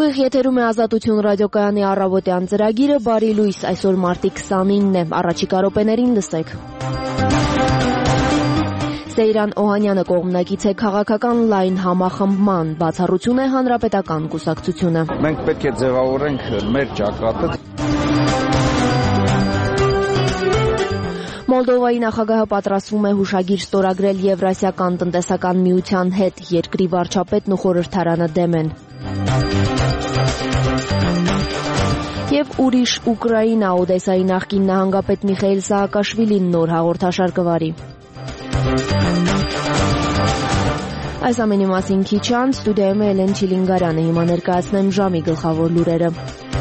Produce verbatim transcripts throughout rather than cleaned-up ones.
Ուղիղ եթերում է Ազատություն ռադիոկայանի առավոտյան ծրագիրը, բարի լույս, այսօր մարտի քսանինն է, առաջիկա րոպեներին լսեք։ Սեյրան Օհանյանը կողմնակից է քաղաքական լայն համախմբման, բացառություն է Հանրապետական կուսակցությունը։ Մենք պետք է ձևավորենք մեր ճակատը։ Մոլդովայի նախագահը պատրաստվում է հուշագիր ստորագրել Եվրասիական տնտեսական միության հետ, երկրի վարչապետն ու խորհրդարանը դեմ են։ Եվ ուրիշ Ուկրաինա, Օդեսայի նախկին նահանգապետ Միխայիլ Սահակաշվիլին նոր հաղորդաշար կվարի։ Այս ամենի մասին քիչ անց ստուդիայում է Էլեն Չիլինգարյանը, հիմա ներկայացնեմ ժամի գլխավոր լուրերը։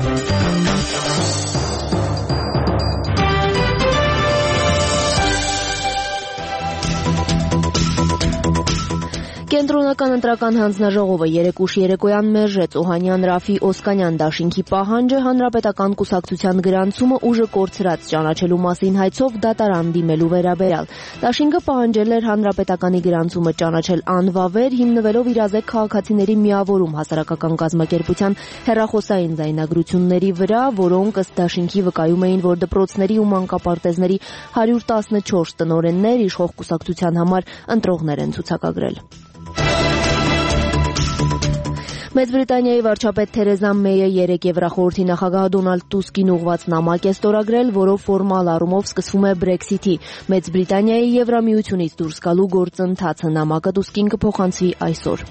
Կենտրոնական ընտրական հանձնաժողովը երեկ ուշ երեկոյան մերժեց Օհանյան Ռաֆի Օսկանյան դաշինքի պահանջը Հանրապետական կուսակցության գրանցումը ուժը կորցրած ճանաչելու մասին հայցով դատարան դիմելու վերաբերյալ։ Դաշինքը պահանջել էր Հանրապետականի գրանցումը ճանաչել անվավեր, հիմնվելով իրազեկ քաղաքացիների միավորում հասարակական կազմակերպության հեռախոսային ձայնագրությունների վրա, որոնք ըստ դաշինքի վկայում էին, որ դպրոցների ու մանկապարտեզների հարյուր տասնչորս տնօրեններ իշխող կուսակցության համար ընտրողներ են ցուցակագրել։ Մեծ Բրիտանիայի վարչապետ Թերեզա Մեյը երեկ Եվրախորհրդի նախագահ Դոնալդ Տուսկին ուղղված նամակ է ստորագրել, որով ֆորմալ առումով սկսվում է Brexit-ի, Մեծ Բրիտանիայի Եվրամիությունից դուրս գալու գործընթացը։ Նամակը Տուսկին կփոխանցվի այսօր։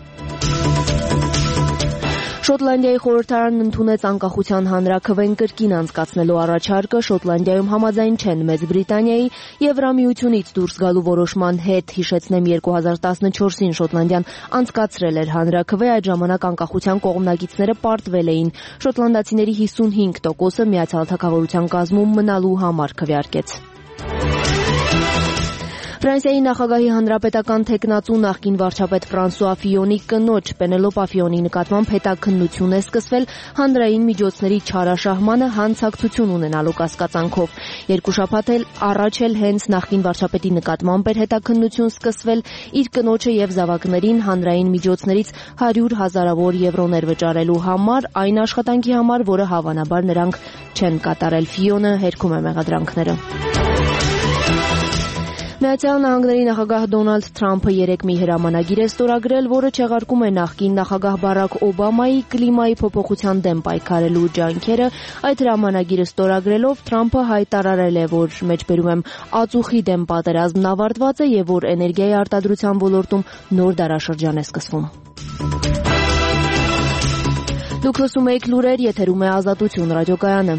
Շոտլանդիայի խորհրդարանն ընդունեց անկախության հանրաքվեն կրկին անցկացնելու առաջարկը, Շոտլանդիայում համաձայն չեն Մեծ Բրիտանիայի Եվրամիությունից դուրս գալու որոշման հետ, հիշեցնեմ երկու հազար տասնչորսին Շոտլանդիան անցկացրել էր հանրաքվե, այդ ժամանակ անկախության կողմնակիցները պարտվել էին, շոտլանդացիների հիսունհինգ տոկոսը Միացյալ Թագավորության կազմում մնալու համար քվեարկեց։ Ֆրանսիայի նախագահի հանրապետական թեկնածու նախկին վարչապետ Ֆրանսուଆ Ֆիոնի կնոջ Պենելոպա Ֆիոնի նկատմամբ հետաքննություն է սկսվել հանրային միջոցների չարաշահմանը հանցակցություն ունենալու կասկածանքով։ Երկու շաբաթ էլ առաջ էլ հենց նախկին վարչապետի նկատմամբ էր հետաքննություն սկսվել իր կնոջը եւ զավակներին հանրային միջոցներից հարյուր հազարավոր եվրոներ վճարելու համար, այն աշխատանքի համար, որը հավանաբար նրանք չեն կատարել։ Ֆիոնը հերքում է մեղադրանքները։ Միացյալ Նահանգների նախագահ Դոնալդ Թրամփը երեկ մի հրամանագիր է ստորագրել, որը չեղարկում է նախկին նախագահ Բարաք Օբամայի կլիմայի փոփոխության դեմ պայքարելու ջանքերը։ Այդ հրամանագիրը ստորագրելով Թրամփը հայտարարել է, որ մեջբերում եմ ածուխի դեմ պատերազմն ավարտված է եւ որ էներգիայի արտադրության ոլորտում նոր դարաշրջան է սկսվում։ Դուք լսում եք լուրեր, եթերում է Ազատություն ռադիոկայանը։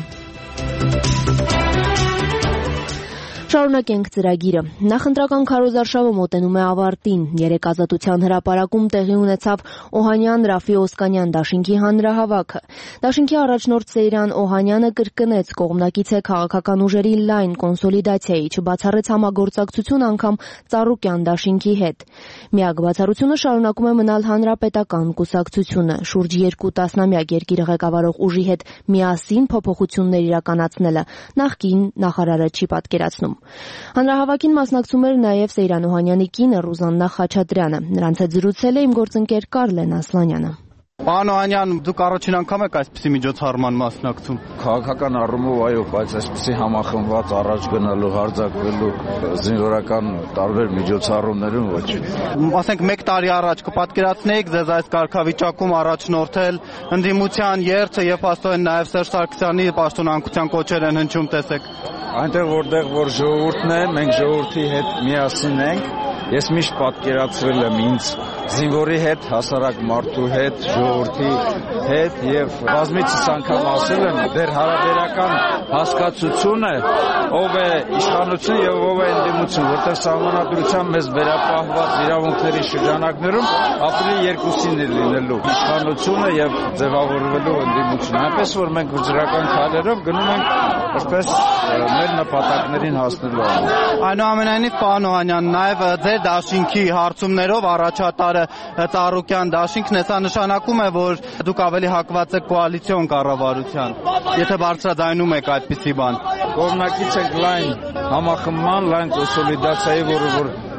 Շարունակենք ծրագիրը։ Նախընտրական քարոզարշավը մոտենում է ավարտին։ Երեկ Ազատության հրապարակում տեղի ունեցավ Օհանյան Ռաֆի Օսկանյան դաշինքի հանրահավաքը։ Դաշինքի առաջնորդ Սեյրան Օհանյանը կրկնեց կողմնակից է քաղաքական ուժերի լայն կոնսոլիդացիայի, չբացառեց համագործակցություն անգամ Ծառուկյան դաշինքի հետ։ Միակ բացառությունը շարունակում է մնալ Հանրապետական կուսակցությունը, շուրջ երկու տասնամյակ երկիրը ղեկավարող ուժի հետ միասին փոփոխություններ իրականացնելը նախկին նախարարը չի պատկերացնում։ Հանրահավաքին մասնակցում էր նաև Սեյրան Օհանյանի կինը Ռուզաննա Խաչատրյանը։ Նրանց հետ զրուցել է իմ գործընկեր Կարլեն Ասլանյանը։ Պարոն Օհանյան, դուք առաջին անգամ եք այսպիսի միջոցառման մասնակցում։ Քաղաքական առումով այո, բայց այսպիսի համախմբված առաջ գնալու, հարձակվելու զինվորական տարբեր միջոցառումներում ոչ։ Ասենք մեկ տարի առաջ կպատկերացնեիք ձեզ այս կարգավիճակում առաջնորդել ընդդիմության երթը եւ աստորեն նաեւ Սերժ Սարգսյանի պաշտոնանկության կոչեր են հնչում, տեսեք։ Այնտեղ որտեղ որ ժողովուրդն է, մենք ժողովրդի հետ միասին ենք։ Ես միշտ պատկերացրել եմ ինձ զինվորի հետ, հասարակ մարդու հետ, ժողովրդի հետ եւ բազմիցս անգամ ասել եմ, դեր հարաբերական հասկացությունը ով է իշխանություն եւ ով է ընդդիմություն, որտեղ սահմանադրությամբ մեզ վերապահված իրավունքների շրջանակներում ապրիլի երկուսին է լինելու իշխանությունը եւ ձևավորվելու ընդդիմությունը։ Այնպես որ մենք վճռական քայլերով գնում ենք այսպես մեր նպատակներին հասնելու համար։ Այնուամենայնիվ, պարոն Օհանյան, նաեւ ձեր դաշինքի հարցումներով առաջատարը Ծառուկյան դաշինքն է, սա նշանակում է, որ դուք ավելի հակված եք կոալիցիոն կառավարության, եթե բարձրաձայնում եք այդպիսի բան։ Կողմնակից եք լայն համախմբման, լայն կոնսոլիդացիայի, որը որ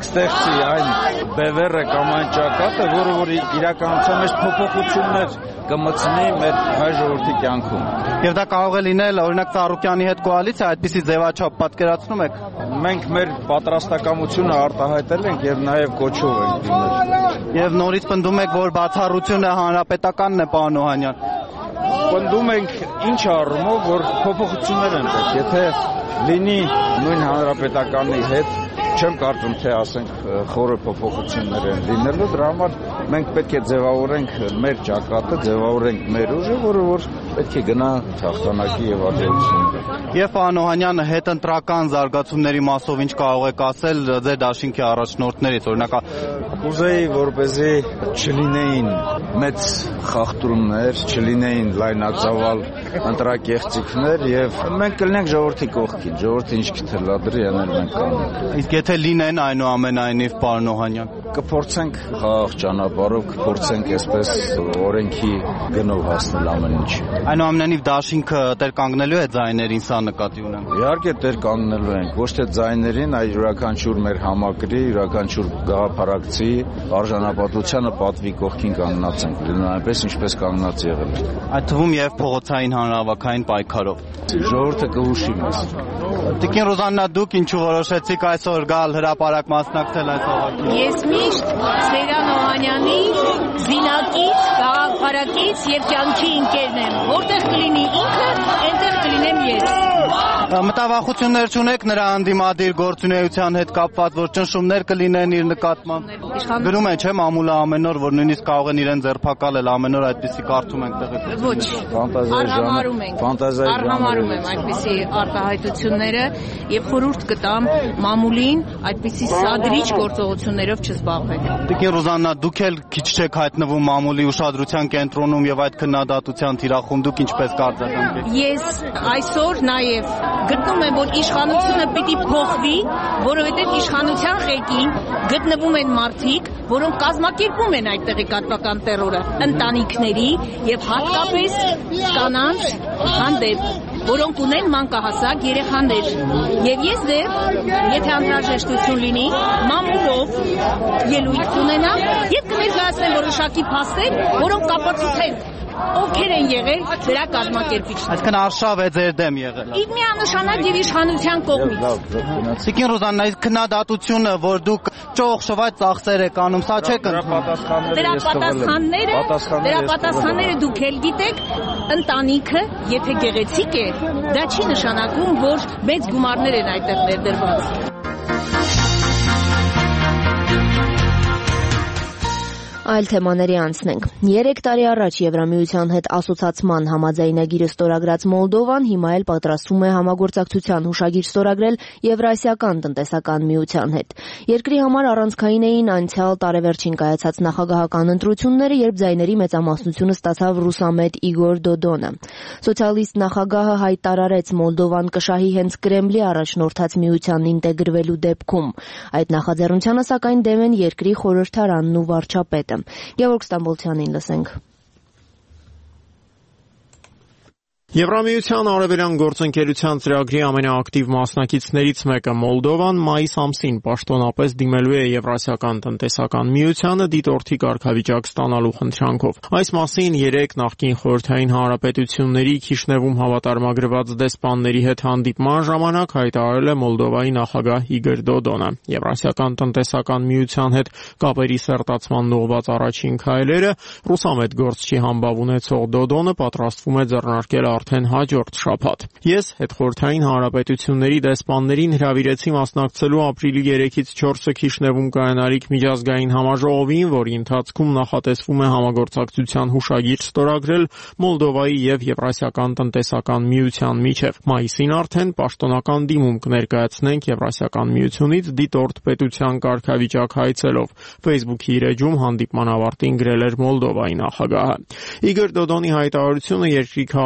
ստեղծի այն բևեռը կամ այն ճակատը, որը որ իրականության մեջ փոփոխություններ կմտցնի մեր հայ ժողովրդի կյանքում։ Եվ դա կարող է լինել օրինակ Ծառուկյանի հետ կոալիցիա, այդպիսի ձևաչափ պատկերացնում եք։ Մենք մեր պատրաստակամությունը արտահայտել ենք եւ նաեւ կոչով ենք դիմել։ Եվ նորից պնդում եք, որ բացառությունը հանրապետականն է, պարոն Օհանյան։ Պնդում ենք ինչ առումով, որ փոփոխություններ են պետք։ Եթե լինի նույն հանրապետականի հետ, չեմ կարծում, թե ասենք խորը փոփոխություններ են լինելու, դրա համար մենք պետք է ձևավորենք մեր ճակատը, ձևավորենք մեր ուժը, որը որ պետք է գնա հաղթանակի եւ աջակցությունների։ Եվ պարոն Օհանյան, հետընտրական զարգացումների մասով ինչ կարող եք ասել ձեր դաշինքի առաջնորդներից, օրինակ ուզեի, որպեսզի չլինեին մեծ խախտումներ, չլինեին լայնածավալ ընտրակեղծիքներ եւ մենք կլինենք ժողովրդի կողքին, ժողովրդը ինչ կթելադրի, անել մենք կանենք։ Իսկ եթե լինեն այնուամենայնիվ, պարոն Օհանյան, կփորձենք խաղաղ ճանապարհով, կփորձենք այսպես օրենքի գնով հասնել ամեն ինչ։ Այնուամենայնիվ դաշինքը տեր կանգնելու է ձայներին, սա նկատի ունեմ։ Իհարկե տեր կանգնելու ենք, ոչ թե ձայներին, այլ յուրաքանչյուր մեր համակրի, յուրաքանչյուր գաղափարակցի արժանապատվությանը պատվի կողքին կանգնած ենք, լինում այնպես ինչպես կանգնած եղել ենք։ Այդ թվում եւ փողոցային հանրահավաքային պայքարով։ Ժողովուրդը կհուշի մեզ։ Տիկին Ռուզաննա, դուք ինչու որոշեցիք այսօր գալ հրապարակ մասնակցել այս հավաքին։ Ես միշտ Սեյրան Օհանյանի զինակից, գաղափարակից եւ կյանքի ընկերն եմ։ Որտեղ կլինի ինքը, այնտեղ կլինեմ ես։ Մտավախություններ չունեք նրա անդիմադիր գործունեության հետ կապված, որ ճնշումներ կլինեն իր նկատմամբ։ Գրում են, չէ՞, մամուլը ամեն օր, որ նույնիսկ կարող են իրեն ձերբակալել, ամեն օր այդպիսի կարդում ենք տեղեկ։ Ոչ, արհամարում ենք, արհամարում եմ այդպիսի արտահայտությունները եւ խորհուրդ կտամ մամուլին այդպիսի սադրիչ գործողություններով չզբաղվել։ Տիկին Ռուզաննա, դուք էլ քիչ չեք հայտնվում մամուլի ուշադրության կենտրոնում եւ այդ քննադատության թիրախում, դուք ինչպես կարծես։ Ես այսօր նաեւ գտնում եմ, որ իշխանությունը պիտի փոխվի, որովհետև իշխանության ղեկին գտնվում են մարդիկ, որոնք կազմակերպում են այդ տեղեկատվական տերորը ընտանիքների եւ հատկապես կանանց հանդեպ, որոնք ունեն մանկահասակ երեխաներ։ Եվ ես դեռ, եթե անհրաժեշտություն լինի, մամուլով ելույթ ունենամ եւ կներկայացնեմ որոշակի փաստեր, որոնք կապացուցեն ովքեր են եղել դրա կազմակերպիչները։ Այսինքն արշավ է ձեր դեմ եղել։ Իմ միանշանակ եւ իշխանության կողմից։ Տիկին Ռուզաննա, այս քննադատությունը, որ դուք ճոխ շվայտ ծախսեր եք անում, սա չեք ընդունում։ Դրա պատասխանները, դրա պատասխանները դուք էլ գիտեք, ընտանիքը, եթե գեղեցիկ է, դա չի նշանակում, որ մեծ գումարներ են այդտեղ ներդրված։ Այլ թեմաների անցնենք։ Երեք տարի առաջ Եվրամիության հետ ասոցացման համաձայնագիրը ստորագրած Մոլդովան հիմա էլ պատրաստվում է համագործակցության հուշագիր ստորագրել Եվրասիական տնտեսական միության հետ։ Երկրի համար առանցքային էին անցյալ տարեվերջին կայացած նախագահական ընտրությունները, երբ ձայների մեծամասնությունը ստացավ ռուսամետ Իգոր Դոդոնը։ Սոցիալիստ նախագահը հայտարարեց Մոլդովան կշահի հենց Կրեմլի առաջնորդած միությանն ինտեգրվելու դեպքում։ Այդ նախաձեռնությանը սակայն դեմ են երկրի խորհրդարանն ու վարչապետը։ Գևորգ Ստամբոլցյանին լսենք։ Եվրամիության արևելյան գործընկերության ծրագրի ամենաակտիվ մասնակիցներից մեկը Մոլդովան մայիս ամսին պաշտոնապես դիմելու է Եվրասիական տնտեսական միությանը դիտորդի կարգավիճակ ստանալու խնդրանքով։ Այս մասին երեք նախկին խորհրդային հանրապետությունների Քիշնևում հավատարմագրված դեսպանների հետ հանդիպման ժամանակ հայտարարել է Մոլդովայի նախագահ Իգոր Դոդոնը։ Եվրասիական տնտեսական միության հետ կապերի սերտացման ուղղված առաջին քայլերը ռուսամետ գործչի համբավ ունեցող Դոդոնը պատրաստվում է ձեռնարկել արդեն հաջորդ շաբաթ։ Ես հետխորհրդային հանրապետությունների դեսպաններին հրավիրեցի մասնակցելու ապրիլի երեքից չորսը Քիշնևում կայանալիք միջազգային համաժողովին, որի ընթացքում նախատեսվում է համագործակցության հուշագիր ստորագրել Մոլդովայի եւ Եվրասիական տնտեսական միության միջև։ Մայիսին արդեն պաշտոնական դիմում կներկայացնենք Եվրասիական միությունից դիտորդ պետության կարգավիճակ հայցելով։ Facebook-ի իր էջում հանդիպման ավարտին գրել էր Մոլդովայի նախագահը։ Իգոր Դոդոնի հայտարարությունը երկրի քաղաքական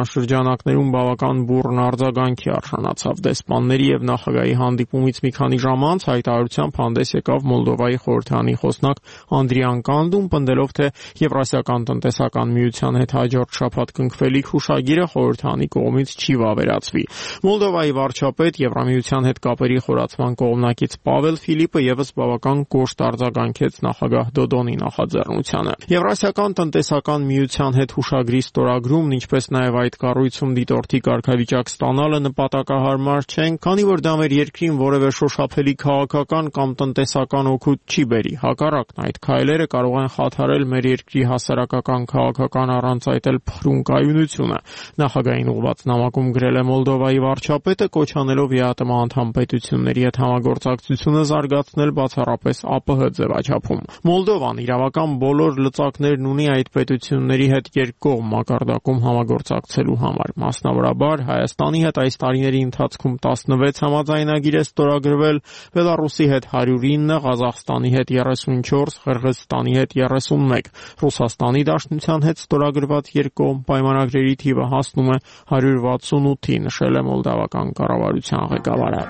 շրջանակներում բավական բուռն արձագանքի արժանացավ։ Դեսպանների եւ նախագահի հանդիպումից մի քանի ժամ անց հայտարարությամբ հանդես եկավ Մոլդովայի խորհրդանի խոսնակ Անդրիան Կանդուն, պնդելով, թե Եվրասիական տնտեսական միության հետ հաջորդ շաբաթ կնքվելիք հուշագիրը խորհրդանի կողմից չի վավերացվի։ Մոլդովայի վարչապետ, Եվրամիության հետ կապերի խորացման կողմնակից Պավել Ֆիլիպը եւս բավական կոշտ արձագանքեց նախագահ Դոդոնի նախաձեռնությանը։ Եվրասիական տնտեսական միության հետ հուշագրի ստորագրումն, ինչպես նաեւ այդ կառույցում դիտորդի կարգավիճակ ստանալը նպատակահարմար չեն, քանի որ դա մեր երկրին որևէ շոշափելի քաղաքական կամ տնտեսական օգուտ չի բերի։ Հակառակն, այդ քայլերը կարող են խաթարել մեր երկրի հասարակական քաղաքական առանց այդ էլ փխրուն կայունությունը։ Նախագահին ուղղված նամակում գրել է Մոլդովայի վարչապետը, կոչ անելով ԵԱՏՄ անդամ պետությունների հետ համագործակցությունը զարգացնել բացառապես ԱՊՀ ձևաչափում։ Մոլդովան իրավական բոլոր լծակներն ունի այդ պետությունների հետ երկկողմ մակարդակում համագործակցելու համար։ Մասնավորաբար Հայաստանի հետ այս տարիների ընթացքում տասնվեց համաձայնագիր է ստորագրվել, Բելառուսի հետ հարյուր ինը, Ղազախստանի հետ երեսունչորս, Ղրղըզստանի հետ երեսունմեկ։ Ռուսաստանի Դաշնության հետ ստորագրված երկկողմ պայմանագրերի թիվը հասնում է հարյուր վաթսունութի, նշել է մոլդավական կառավարության ղեկավարը։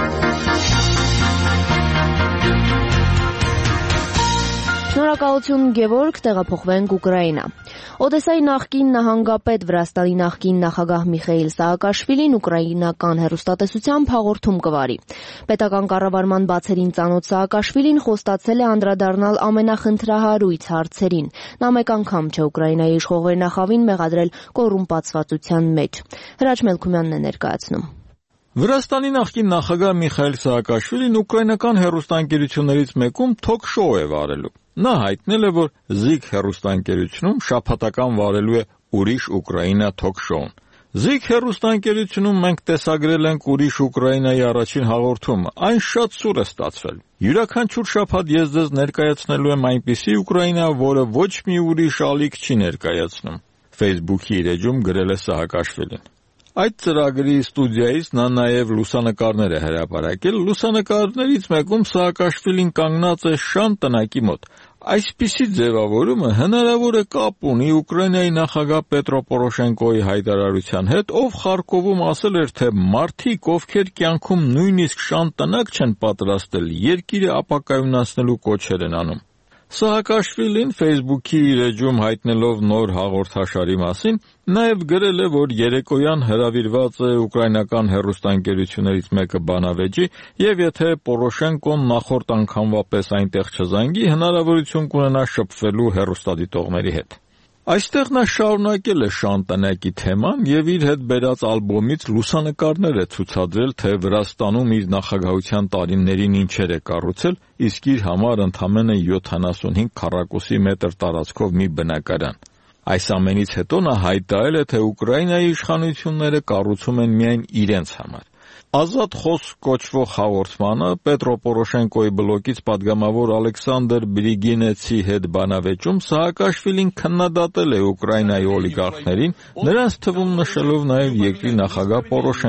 Շնորհակալություն Գևորգ, տեղափոխվենք Ուկրաինա։ Օդեսայի նախկին նահանգապետ, Վրաստանի նախկին նախագահ Միխայիլ Սահակաշվիլին ուկրաինական հեռուստատեսությամբ հաղորդում կվարի։ Պետական կառավարման բացերին ծանոթ Սահակաշվիլին խոստացել է անդրադառնալ ամենախնդրահարույց հարցերին։ Նա մեկ անգամ չէ Ուկրաինայի իշխողների նախավին մեղադրել կոռումպացվածության մեջ։ Հրաչ Մելքումյանն է ներկայացնում։ Վրաստանի նախկին նախագահ Միխայիլ Սահակաշվիլին ուկրաինական հեռուստաընկերություններից մեկում թոք-շոու է վարելու։ Նա հայտնել է, որ Զիկ հեռուստաընկերությունում շաբաթական վարելու է «Ուրիշ Ուկրաինա» թոք-շոուն։ Զիկ հեռուստաընկերությունում մենք տեսագրել ենք «Ուրիշ Ուկրաինայի» առաջին հաղորդումը։ Այն շատ սուր է ստացվել։ Յուրաքանչյուր շաբաթ ես ձեզ ներկայացնելու եմ այնպիսի Ուկրաինա, որը ոչ մի ուրիշ ալիք չի ներկայացնում։ Facebook-ի իր էջում գրել է Սահակաշվիլին։ Այդ ծրագրի ստուդիայից նա նաև լուսանկարներ է հրապարակել։ Լուսանկարներից մեկում Սահակաշվիլին կանգնած է շան տնակի մոտ։ Այսպիսի ձևավորումը հնարավոր է կապ ունի Ուկրաինայի նախագահ Պետրո Պորոշենկոյի հայտարարության հետ, ով Խարկովում ասել էր, թե մարդիկ, ովքեր կյանքում նույնիսկ շան տնակ չեն պատրաստել, երկիրը ապակայունացնելու կոչեր են անում։ Սահակաշվիլին Facebook-ի իր էջում հայտնելով նոր հաղորդաշարի մասին նաև գրել է, որ երեկոյան հրավիրված է ուկրաինական հեռուստաընկերություններից մեկը բանավեճի եւ եթե Պորոշենկոն նախորդ անգամվա պես այնտեղ չզանգի, հնարավորություն կունենա շփվելու հեռուստադիտողների հետ։ Այստեղ նա շարունակել է շան տնակի թեման եւ իր հետ բերած ալբոմից լուսանկարներ է ցուցադրել, թե Վրաստանում իր նախագահության տարիներին ինչեր է կառուցել, իսկ իր համար ընդամենը յոթանասունհինգ քառակուսի մետր տարածքով մի բնակարան։ Այս ամենից հետո նա հայտարարել է, թե Ուկրաինայի իշխանությունները կառուցում են միայն իրենց համար։ Ազատ խոսք կոչվող հաղորդմանը Պետրո Պորոշենկոյի բլոկից падգամավոր Ալեքսանդր Բրիգինեցի հետ բանավեճում Սահակաշվիլին քննադատել է Ուկրաինայի օլիգարխներին, նրանց թվում նշելով նաև երկրի նախագահ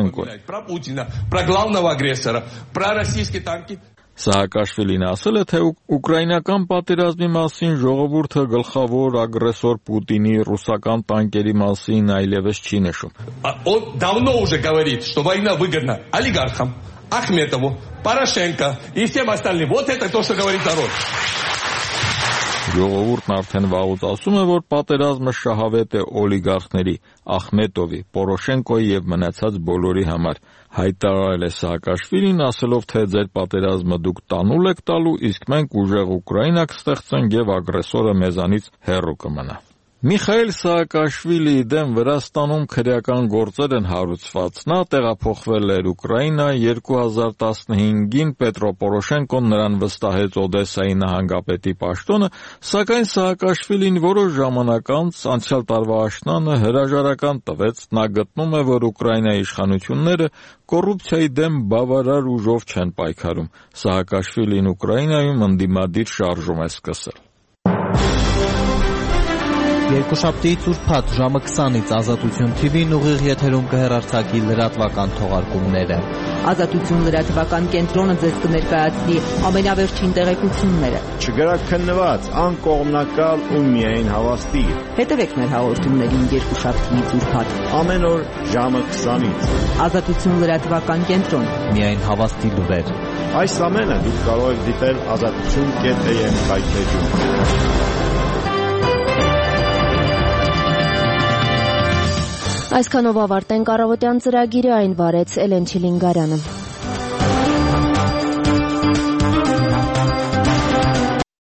Պորոշենկոն։ Սահակաշվիլին ասել է, թե ուկրաինական պատերազմի մասին ժողովուրդը գլխավոր ագրեսոր Պուտինի ռուսական տանկերի մասին այլևս չի նշում։ Он давно уже говорит, что война выгодна олигархам, Ахметову, Порошенко и всем остальным. Вот это то, что говорит народ. Ժողովուրդն արդեն վաղուց ասում է, որ պատերազմը շահավետ է օլիգարխների, Ախմետովի, Պորոշենկոյի եւ մնացած բոլորի համար, հայտարարել է Սահակաշվիլին, ասելով, թե ձեր պատերազմը դուք տանուլ եք տալու, իսկ մենք ուժեղ Ուկրաինա կստեղծենք եւ ագրեսորը մեզանից հեռու կմնա։ Միխայիլ Սահակաշվիլիի դեմ Վրաստանում քրեական գործեր են հարուցված։ Նա տեղափոխվել էր Ուկրաինա, երկու հազար տասնհինգին Պետրո Պորոշենկոն նրան վստահեց Օդեսայի նահանգապետի պաշտոնը, սակայն Սահակաշվիլին որոշ ժամանակ անց անցյալ տարվա աշնանը հրաժարական տվեց։ Նա գտնում է, որ Ուկրաինայի իշխանությունները կոռուպցիայի դեմ բավարար ուժով չեն պայքարում։ Սահակաշվիլին Ուկրաինայում ընդդիմադիր շարժում է սկսել։ Երկուշաբթիից ուրբաթ ժամը քսանից Ազատություն թի վին ուղիղ եթերում կհեռարձակի լրատվական թողարկումները։ Ազատություն լրատվական կենտրոնը ձեզ կներկայացնի ամենավերջին տեղեկությունները։ Չգրաքննված, անկողմնակալ ու միայն հավաստի։ Հետևեք մեր հաղորդումներին երկուշաբթիից ուրբաթ ամեն օր ժամը քսանից։ Ազատություն լրատվական կենտրոն, միայն հավաստի լուրեր։ Այս ամենը դուք կարող եք դիտել ազատություն կետ է եմ կայքեջում։ Այսքանով ավարտենք առավոտյան ծրագիրը, այն վարեց Էլեն Չիլինգարյանը։